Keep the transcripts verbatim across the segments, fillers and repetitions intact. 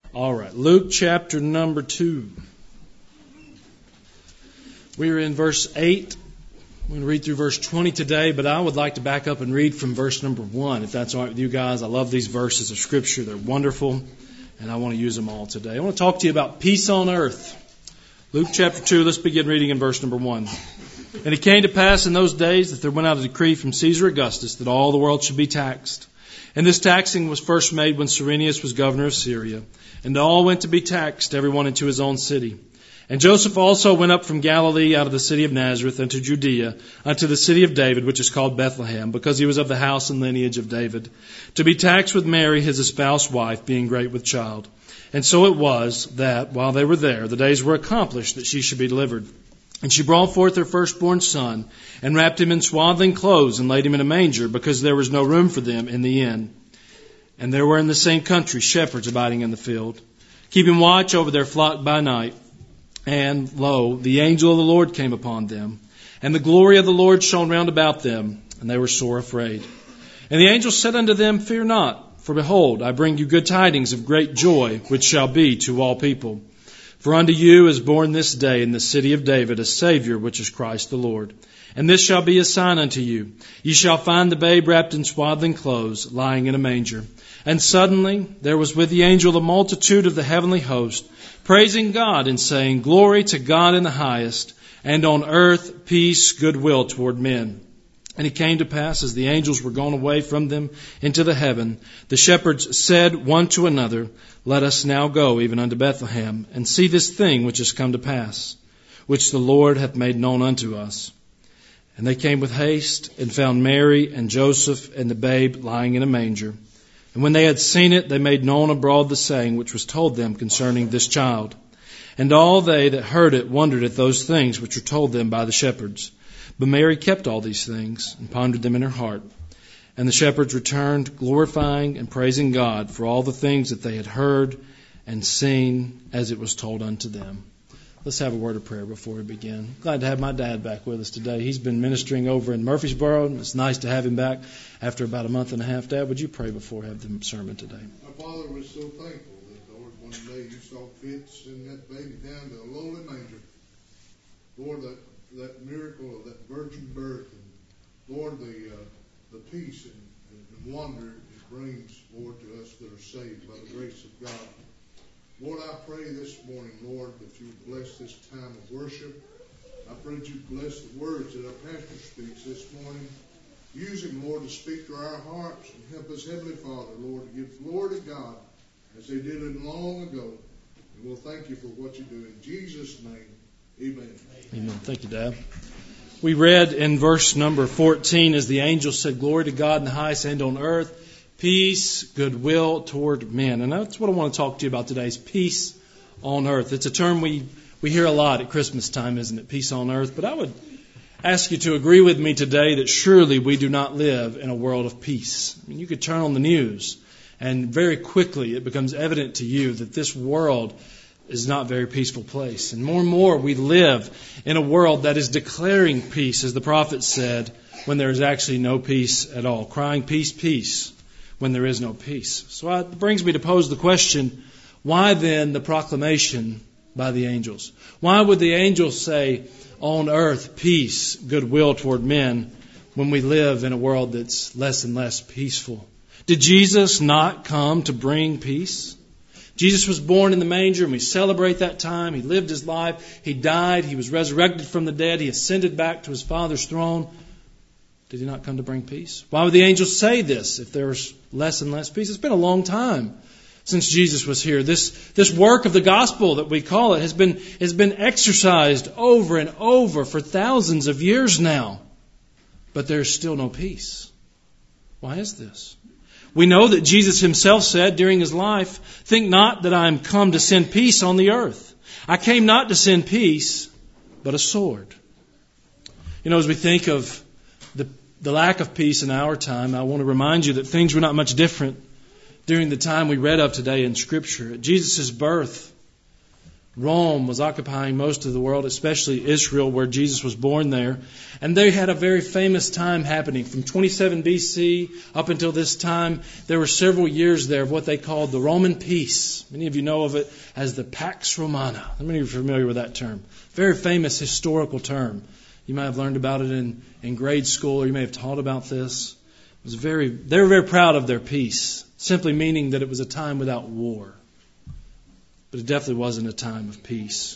All right, Luke chapter number two. We are in verse eight. I'm going to read through verse twenty today, but I would like to back up and read from verse number one, if that's all right with you guys. I love these verses of Scripture. They're wonderful, and I want to use them all today. I want to talk to you about peace on earth. Luke chapter two, let's begin reading in verse number one. And it came to pass in those days that there went out a decree from Caesar Augustus that all the world should be taxed. And this taxing was first made when Cyrenius was governor of Syria. And all went to be taxed, everyone into his own city. And Joseph also went up from Galilee out of the city of Nazareth unto Judea, unto the city of David, which is called Bethlehem, because he was of the house and lineage of David, to be taxed with Mary, his espoused wife, being great with child. And so it was that, while they were there, the days were accomplished that she should be delivered. And she brought forth her firstborn son, and wrapped him in swaddling clothes, and laid him in a manger, because there was no room for them in the inn. And there were in the same country shepherds abiding in the field, keeping watch over their flock by night. And, lo, the angel of the Lord came upon them, and the glory of the Lord shone round about them, and they were sore afraid. And the angel said unto them, Fear not, for behold, I bring you good tidings of great joy, which shall be to all people. For unto you is born this day in the city of David a Savior, which is Christ the Lord. And this shall be a sign unto you. Ye shall find the babe wrapped in swaddling clothes, lying in a manger. And suddenly there was with the angel a multitude of the heavenly host, praising God and saying, Glory to God in the highest, and on earth peace, goodwill toward men. And it came to pass, as the angels were gone away from them into the heaven, the shepherds said one to another, Let us now go even unto Bethlehem, and see this thing which is come to pass, which the Lord hath made known unto us. And they came with haste, and found Mary and Joseph and the babe lying in a manger. And when they had seen it, they made known abroad the saying which was told them concerning this child. And all they that heard it wondered at those things which were told them by the shepherds. But Mary kept all these things, and pondered them in her heart. And the shepherds returned, glorifying and praising God for all the things that they had heard and seen as it was told unto them. Let's have a word of prayer before we begin. Glad to have my dad back with us today. He's been ministering over in Murfreesboro, and it's nice to have him back after about a month and a half. Dad, would you pray before we have the sermon today? My Father, we're so thankful that, Lord, one day you saw fit to send that baby down to a lowly manger. Lord, that, that miracle of that virgin birth, and Lord, the uh, the peace and, and wonder it brings, Lord, to us that are saved by the grace of God. Lord, I pray this morning, Lord, that you would bless this time of worship. I pray that you bless the words that our pastor speaks this morning. Use him, Lord, to speak to our hearts and help us, Heavenly Father, Lord, to give glory to God as they did it long ago. And we'll thank you for what you do. In Jesus' name, amen. Amen. Thank you, Dad. We read in verse number fourteen, as the angel said, Glory to God in the highest, and on earth peace, goodwill toward men. And that's what I want to talk to you about today, is peace on earth. It's a term we, we hear a lot at Christmas time, isn't it? Peace on earth. But I would ask you to agree with me today that surely we do not live in a world of peace. I mean, you could turn on the news, and very quickly it becomes evident to you that this world is not a very peaceful place. And more and more we live in a world that is declaring peace, as the prophet said, when there is actually no peace at all. Crying, peace, peace, when there is no peace. So it brings me to pose the question, why then the proclamation by the angels? Why would the angels say, on earth, peace, goodwill toward men, when we live in a world that's less and less peaceful? Did Jesus not come to bring peace? Jesus was born in the manger, and we celebrate that time. He lived his life. He died. He was resurrected from the dead. He ascended back to his Father's throne. Did he not come to bring peace? Why would the angels say this if there's less and less peace? It's been a long time since Jesus was here. This, this work of the gospel that we call it has been, has been exercised over and over for thousands of years now. But there's still no peace. Why is this? We know that Jesus himself said during his life, Think not that I am come to send peace on the earth. I came not to send peace, but a sword. You know, as we think of the The lack of peace in our time, I want to remind you that things were not much different during the time we read of today in Scripture. At Jesus' birth, Rome was occupying most of the world, especially Israel, where Jesus was born there. And they had a very famous time happening. From twenty-seven B C up until this time, there were several years there of what they called the Roman peace. Many of you know of it as the Pax Romana. How many of you are familiar with that term? Very famous historical term. You might have learned about it in, in grade school, or you may have taught about this. It was very, they were very proud of their peace, simply meaning that it was a time without war. But it definitely wasn't a time of peace.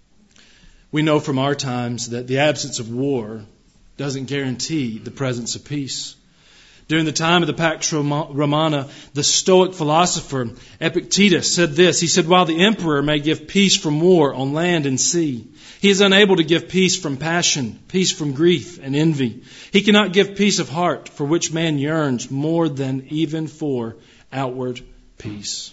We know from our times that the absence of war doesn't guarantee the presence of peace. During the time of the Pax Romana, the Stoic philosopher Epictetus said this. He said, while the emperor may give peace from war on land and sea, he is unable to give peace from passion, peace from grief and envy. He cannot give peace of heart, for which man yearns more than even for outward peace.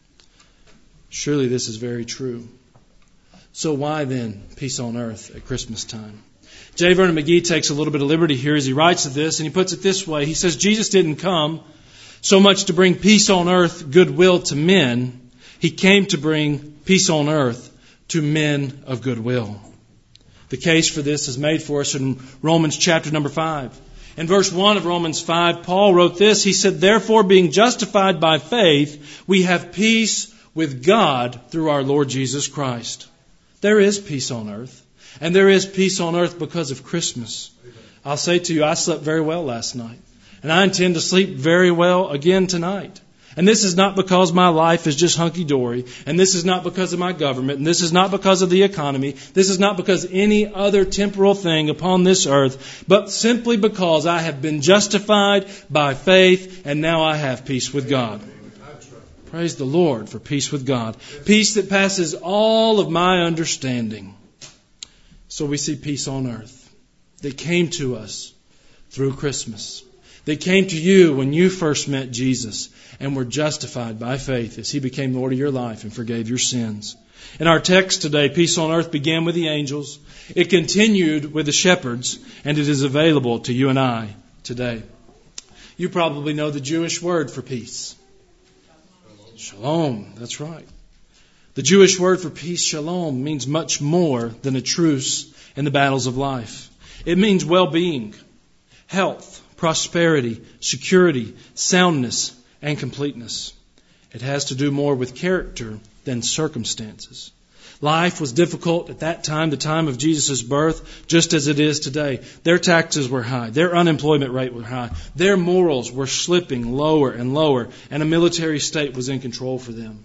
Surely this is very true. So why then peace on earth at Christmas time? J. Vernon McGee takes a little bit of liberty here as he writes of this, and he puts it this way. He says, Jesus didn't come so much to bring peace on earth, goodwill to men. He came to bring peace on earth to men of goodwill. The case for this is made for us in Romans chapter number five. In verse one of Romans five, Paul wrote this. He said, therefore, being justified by faith, we have peace with God through our Lord Jesus Christ. There is peace on earth. And there is peace on earth because of Christmas. I'll say to you, I slept very well last night. And I intend to sleep very well again tonight. And this is not because my life is just hunky-dory. And this is not because of my government. And this is not because of the economy. This is not because any other temporal thing upon this earth. But simply because I have been justified by faith. And now I have peace with God. Praise the Lord for peace with God. Peace that passes all of my understanding. So we see peace on earth. They came to us through Christmas. They came to you when you first met Jesus and were justified by faith as He became Lord of your life and forgave your sins. In our text today, peace on earth began with the angels. It continued with the shepherds, and it is available to you and I today. You probably know the Jewish word for peace. Shalom, that's right. The Jewish word for peace, shalom, means much more than a truce in the battles of life. It means well-being, health, prosperity, security, soundness, and completeness. It has to do more with character than circumstances. Life was difficult at that time, the time of Jesus' birth, just as it is today. Their taxes were high. Their unemployment rate was high. Their morals were slipping lower and lower, and a military state was in control for them.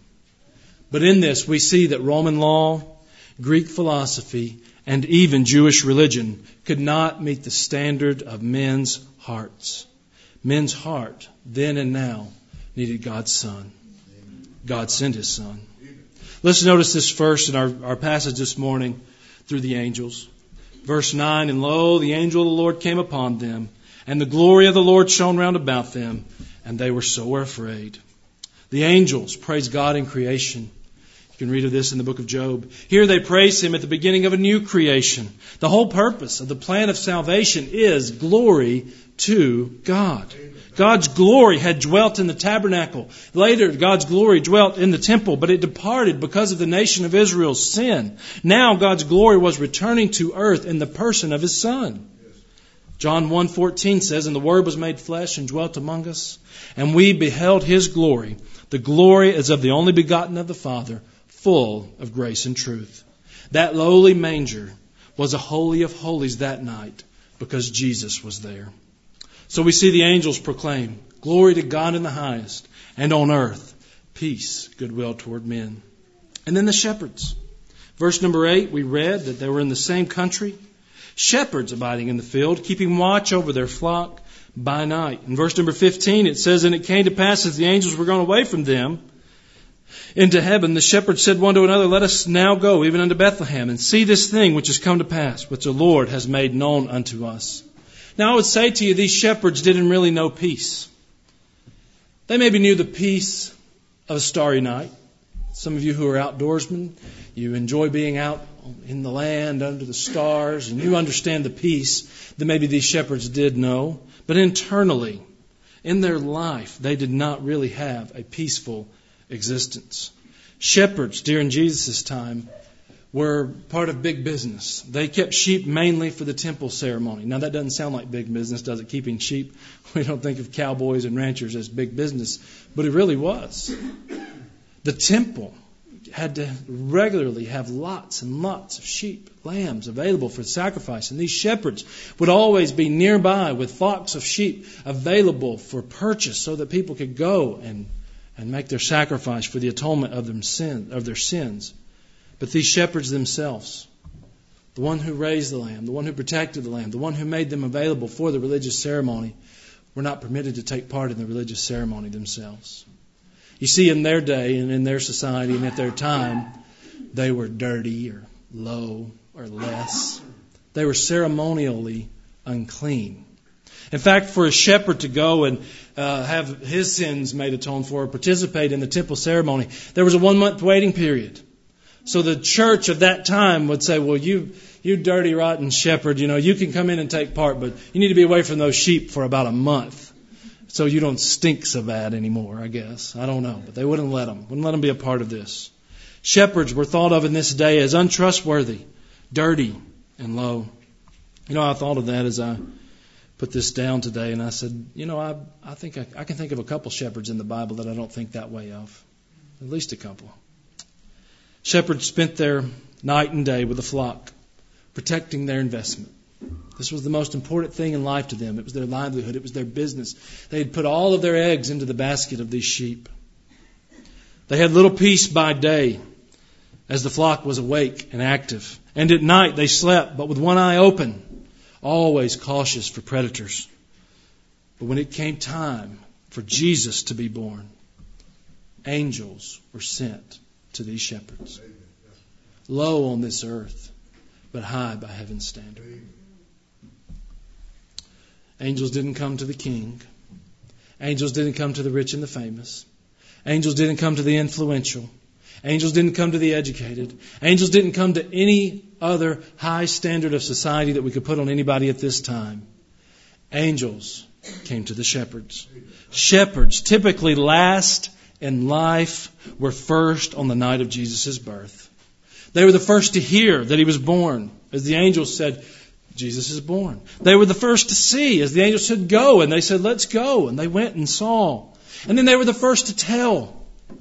But in this, we see that Roman law, Greek philosophy, and even Jewish religion could not meet the standard of men's hearts. Men's heart, then and now, needed God's Son. God sent His Son. Let's notice this first in our, our passage this morning through the angels. Verse nine, and lo, the angel of the Lord came upon them, and the glory of the Lord shone round about them, and they were sore afraid. The angels praise God in creation. You can read of this in the book of Job. Here they praise Him at the beginning of a new creation. The whole purpose of the plan of salvation is glory to God. God's glory had dwelt in the tabernacle. Later, God's glory dwelt in the temple, but it departed because of the nation of Israel's sin. Now God's glory was returning to earth in the person of His Son. John one fourteen says, and the Word was made flesh and dwelt among us, and we beheld His glory. The glory is of the only begotten of the Father, full of grace and truth. That lowly manger was a holy of holies that night because Jesus was there. So we see the angels proclaim, glory to God in the highest, and on earth, peace, goodwill toward men. And then the shepherds. Verse number eight, we read that they were in the same country. Shepherds abiding in the field, keeping watch over their flock by night. In verse number fifteen, it says, and it came to pass as the angels were gone away from them into heaven, the shepherds said one to another, let us now go even unto Bethlehem, and see this thing which has come to pass, which the Lord has made known unto us. Now I would say to you, these shepherds didn't really know peace. They maybe knew the peace of a starry night. Some of you who are outdoorsmen, you enjoy being out in the land under the stars, and you understand the peace that maybe these shepherds did know. But internally, in their life, they did not really have a peaceful existence. Shepherds during Jesus' time were part of big business. They kept sheep mainly for the temple ceremony. Now that doesn't sound like big business, does it? Keeping sheep. We don't think of cowboys and ranchers as big business, but it really was. The temple had to regularly have lots and lots of sheep, lambs available for sacrifice. And these shepherds would always be nearby with flocks of sheep available for purchase so that people could go and, and make their sacrifice for the atonement of, them sin, of their sins. But these shepherds themselves, the one who raised the lamb, the one who protected the lamb, the one who made them available for the religious ceremony, were not permitted to take part in the religious ceremony themselves. You see, in their day and in their society and at their time, they were dirty or low or less. They were ceremonially unclean. In fact, for a shepherd to go and uh, have his sins made atoned for or participate in the temple ceremony, there was a one-month waiting period. So the church of that time would say, well, you you dirty, rotten shepherd, you know, you can come in and take part, but you need to be away from those sheep for about a month. So you don't stink so bad anymore, I guess. I don't know. But they wouldn't let them. Wouldn't let them be a part of this. Shepherds were thought of in this day as untrustworthy, dirty, and low. You know, I thought of that as I put this down today. And I said, you know, I, I think I, I can think of a couple shepherds in the Bible that I don't think that way of. At least a couple. Shepherds spent their night and day with the flock, protecting their investment. This was the most important thing in life to them. It was their livelihood. It was their business. They had put all of their eggs into the basket of these sheep. They had little peace by day as the flock was awake and active. And at night they slept, but with one eye open, always cautious for predators. But when it came time for Jesus to be born, angels were sent to these shepherds. Low on this earth, but high by heaven's standard. Angels didn't come to the king. Angels didn't come to the rich and the famous. Angels didn't come to the influential. Angels didn't come to the educated. Angels didn't come to any other high standard of society that we could put on anybody at this time. Angels came to the shepherds. Shepherds, typically last in life, were first on the night of Jesus' birth. They were the first to hear that he was born. As the angels said, Jesus is born. They were the first to see, as the angels said, go. And they said, let's go. And they went and saw. And then they were the first to tell.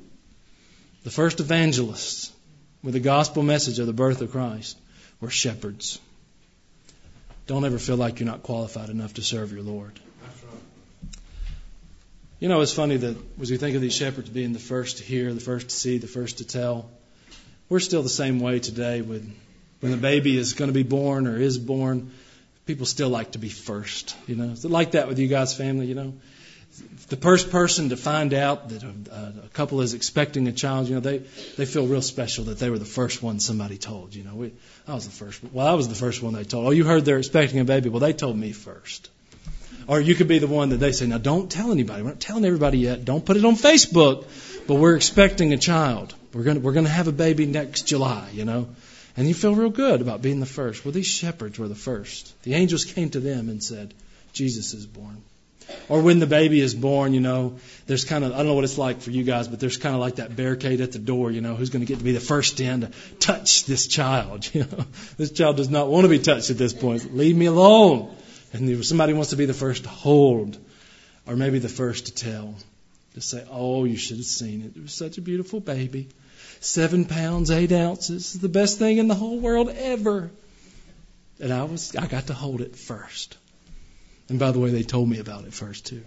The first evangelists with the gospel message of the birth of Christ were shepherds. Don't ever feel like you're not qualified enough to serve your Lord. That's right. You know, it's funny that as we think of these shepherds being the first to hear, the first to see, the first to tell, we're still the same way today with when the baby is going to be born or is born. People still like to be first. You know, is it like that with you guys' family? You know, the first person to find out that a, a couple is expecting a child, you know, they they feel real special that they were the first one somebody told. You know, we I was the first. Well, I was the first one they told. Oh, you heard they're expecting a baby? Well, they told me first. Or you could be the one that they say, now don't tell anybody. We're not telling everybody yet. Don't put it on Facebook. But we're expecting a child. We're going to, we're going to have a baby next July, you know. And you feel real good about being the first. Well, these shepherds were the first. The angels came to them and said, Jesus is born. Or when the baby is born, you know, there's kind of, I don't know what it's like for you guys, but there's kind of like that barricade at the door, you know, who's going to get to be the first in to touch this child, you know. This child does not want to be touched at this point. Leave me alone. And somebody wants to be the first to hold, or maybe the first to tell. To say, oh, you should have seen it. It was such a beautiful baby. Seven pounds, eight ounces. The best thing in the whole world ever. And I was, I got to hold it first. And by the way, they told me about it first too.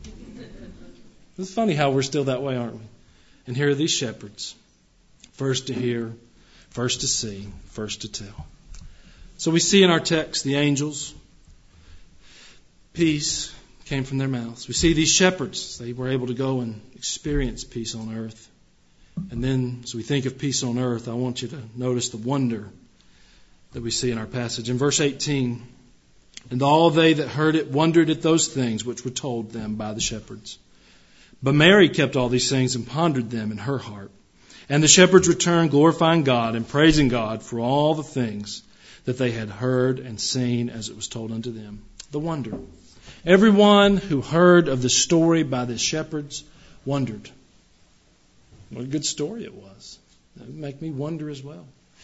It's funny how we're still that way, aren't we? And here are these shepherds. First to hear, first to see, first to tell. So we see in our text the angels. Peace came from their mouths. We see these shepherds. They were able to go and experience peace on earth. And then, as we think of peace on earth, I want you to notice the wonder that we see in our passage. In verse eighteen, and all they that heard it wondered at those things which were told them by the shepherds. But Mary kept all these things and pondered them in her heart. And the shepherds returned, glorifying God and praising God for all the things that they had heard and seen as it was told unto them. The wonder. Everyone who heard of the story by the shepherds wondered. What a good story it was. That would make me wonder as well.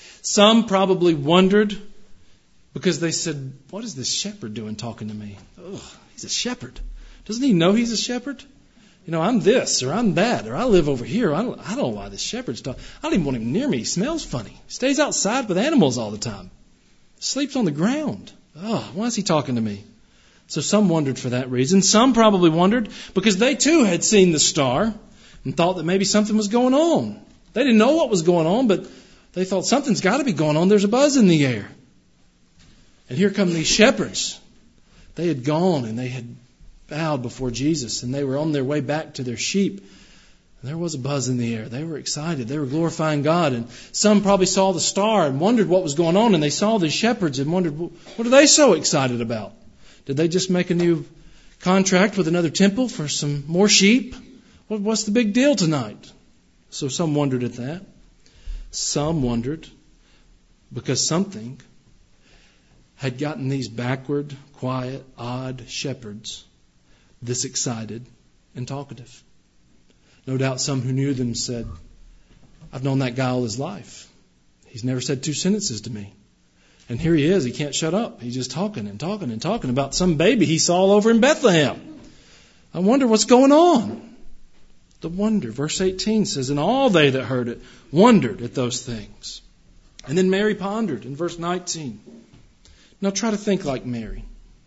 Some probably wondered because they said, what is this shepherd doing talking to me? Ugh, he's a shepherd. Doesn't he know he's a shepherd? You know, I'm this or I'm that or I live over here. I don't, I don't know why this shepherd's talking. I don't even want him near me. He smells funny. He stays outside with animals all the time. Sleeps on the ground. Oh, why is he talking to me? So some wondered for that reason. Some probably wondered because they too had seen the star and thought that maybe something was going on. They didn't know what was going on, but they thought something's got to be going on. There's a buzz in the air. And here come these shepherds. They had gone and they had bowed before Jesus, and they were on their way back to their sheep. And there was a buzz in the air. They were excited. They were glorifying God. And some probably saw the star and wondered what was going on. And they saw the shepherds and wondered, what are they so excited about? Did they just make a new contract with another temple for some more sheep? What, what's the big deal tonight? So some wondered at that. Some wondered because something had gotten these backward, quiet, odd shepherds this excited and talkative. No doubt some who knew them said, I've known that guy all his life. He's never said two sentences to me. And here he is. He can't shut up. He's just talking and talking and talking about some baby he saw over in Bethlehem. I wonder what's going on. The wonder. Verse eighteen says, and all they that heard it wondered at those things. And then Mary pondered in verse nineteen. Now try to think like Mary.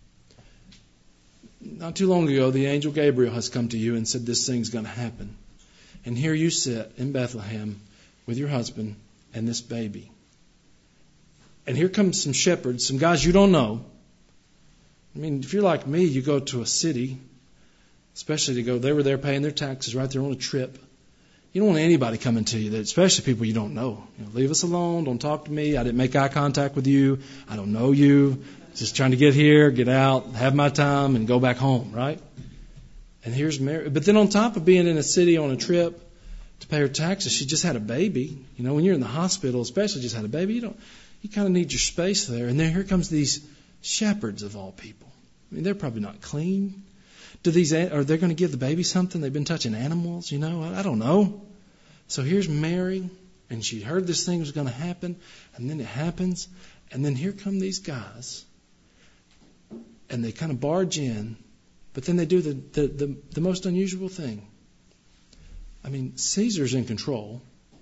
Not too long ago, the angel Gabriel has come to you and said this thing's going to happen. And here you sit in Bethlehem with your husband and this baby. And here comes some shepherds, some guys you don't know. I mean, if you're like me, you go to a city, especially to go, they were there paying their taxes right there on a trip. You don't want anybody coming to you, especially people you don't know. You know, leave us alone. Don't talk to me. I didn't make eye contact with you. I don't know you. Just trying to get here, get out, have my time, and go back home, right? And here's Mary. But then on top of being in a city on a trip to pay her taxes, she just had a baby. You know, when you're in the hospital, especially just had a baby, you don't, you kind of need your space there. And then here comes these shepherds of all people. I mean, they're probably not clean. Do these, are they going to give the baby something? They've been touching animals, you know? I, I don't know. So here's Mary, and she heard this thing was going to happen, and then it happens, and then here come these guys. And they kind of barge in, but then they do the, the, the, the most unusual thing. I mean, Caesar's in control.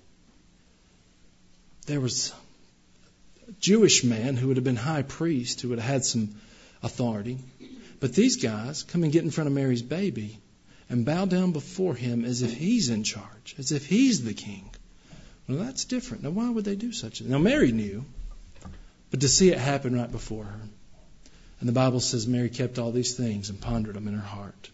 There was a Jewish man who would have been high priest, who would have had some authority. But these guys come and get in front of Mary's baby and bow down before him as if he's in charge, as if he's the king. Well, that's different. Now, why would they do such a thing? Now, Mary knew, but to see it happen right before her. And the Bible says Mary kept all these things and pondered them in her heart.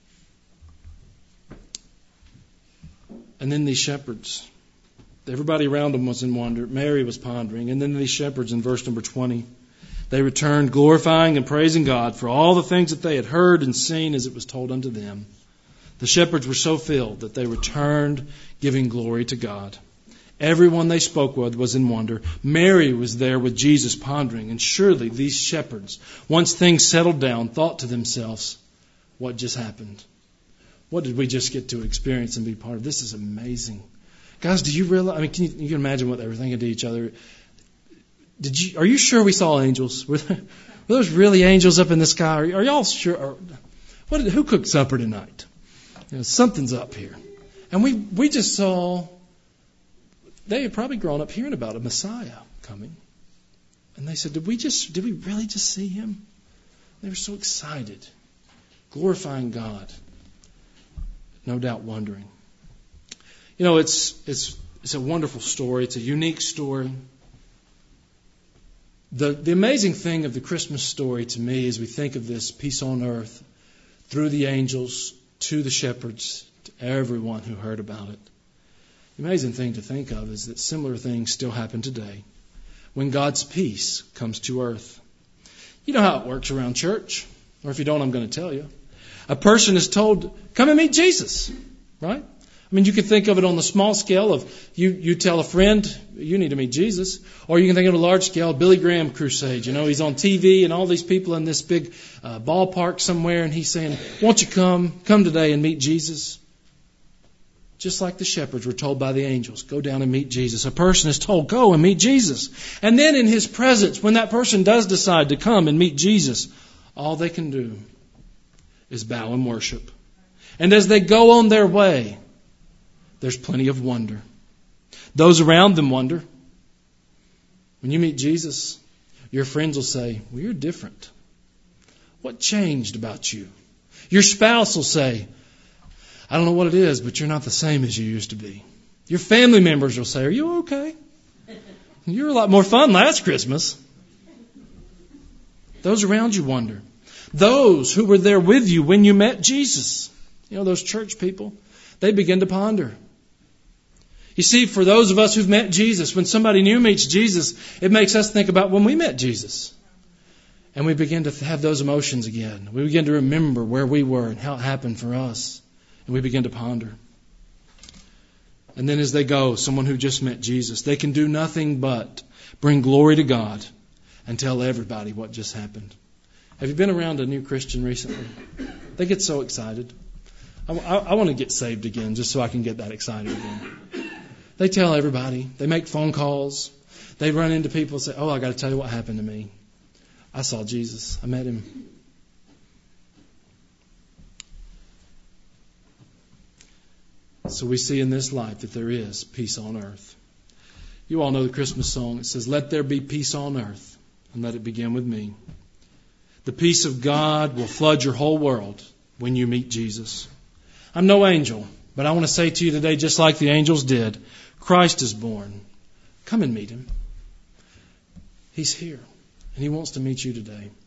And then these shepherds, everybody around them was in wonder. Mary was pondering. And then these shepherds in verse number twenty, they returned glorifying and praising God for all the things that they had heard and seen as it was told unto them. The shepherds were so filled that they returned giving glory to God. Everyone they spoke with was in wonder. Mary was there with Jesus pondering. And surely these shepherds, once things settled down, thought to themselves, what just happened? What did we just get to experience and be part of? This is amazing. Guys, do you realize, I mean, can you, you can imagine what they were thinking to each other. Did you, are you sure we saw angels? Were, there, were those really angels up in the sky? Are, are y'all sure? Or, what did, who cooked supper tonight? You know, something's up here. And we, we just saw... They had probably grown up hearing about a Messiah coming. And they said, did we just, did we really just see him? They were so excited, glorifying God, no doubt wondering. You know, it's, it's, it's a wonderful story. It's a unique story. The, the amazing thing of the Christmas story to me as we think of this peace on earth through the angels to the shepherds, to everyone who heard about it. The amazing thing to think of is that similar things still happen today when God's peace comes to earth. You know how it works around church, or if you don't, I'm going to tell you. A person is told, come and meet Jesus, right? I mean, you can think of it on the small scale of you, you tell a friend, you need to meet Jesus. Or you can think of a large scale, Billy Graham crusade. You know, he's on T V and all these people in this big uh, ballpark somewhere, and he's saying, won't you come, come today and meet Jesus? Just like the shepherds were told by the angels, go down and meet Jesus. A person is told, go and meet Jesus. And then in His presence, when that person does decide to come and meet Jesus, all they can do is bow and worship. And as they go on their way, there's plenty of wonder. Those around them wonder. When you meet Jesus, your friends will say, well, you're different. What changed about you? Your spouse will say, I don't know what it is, but you're not the same as you used to be. Your family members will say, are you okay? You were a lot more fun last Christmas. Those around you wonder. Those who were there with you when you met Jesus, you know, those church people, they begin to ponder. You see, for those of us who've met Jesus, when somebody new meets Jesus, it makes us think about when we met Jesus. And we begin to have those emotions again. We begin to remember where we were and how it happened for us. And we begin to ponder. And then as they go, someone who just met Jesus, they can do nothing but bring glory to God and tell everybody what just happened. Have you been around a new Christian recently? They get so excited. I, I, I want to get saved again just so I can get that excited again. They tell everybody. They make phone calls. They run into people and say, oh, I got to tell you what happened to me. I saw Jesus. I met Him. So we see in this life that there is peace on earth. You all know the Christmas song. It says, let there be peace on earth, and let it begin with me. The peace of God will flood your whole world when you meet Jesus. I'm no angel, but I want to say to you today, just like the angels did, Christ is born. Come and meet Him. He's here, and He wants to meet you today.